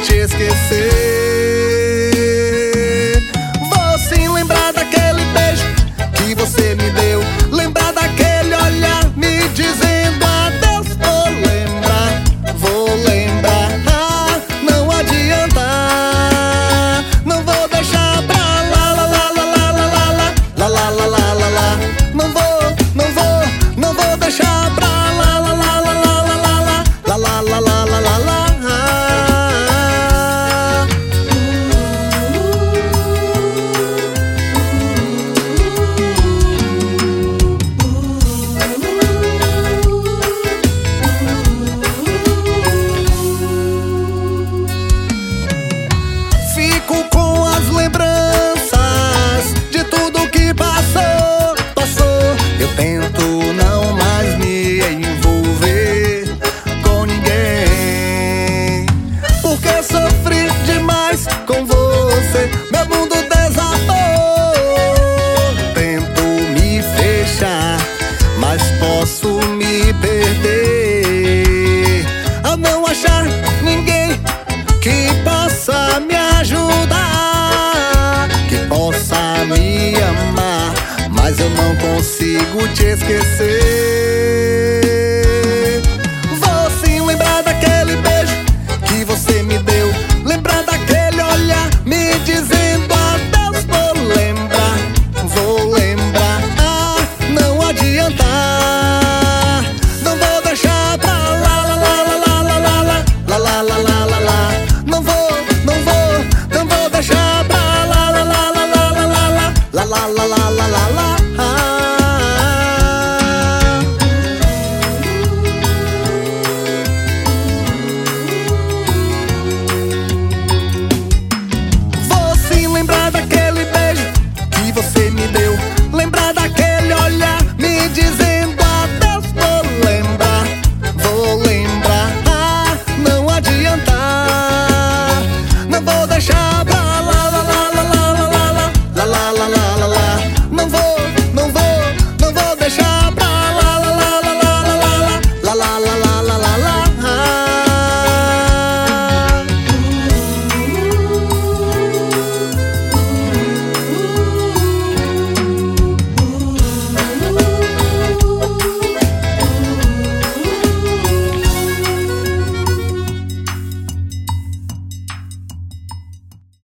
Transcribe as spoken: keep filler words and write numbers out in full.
te esquecer. Vou sim lembrar daquele beijo que você me deu, lembrar daquele olhar me dizendo adeus. Vou lembrar, vou lembrar, ah, não adianta, não vou deixar pra lá, lá, lá, lá, lá, lá, lá, lá, lá, lá, lá, lá, lá, lá. Não vou, não vou, não vou deixar pra lá, lá, lá, lá, lá, lá, lá, lá, lá, lá, lá, lá, lá, lá, lá. Fico com as lembranças de tudo que passou, passou. Eu tento não mais me envolver com ninguém, porque sofri demais com você, meu mundo desabou. Tento me fechar, mas posso me perder ao não achar ninguém que possa me ajudar, que possa me amar, mas eu não consigo te esquecer.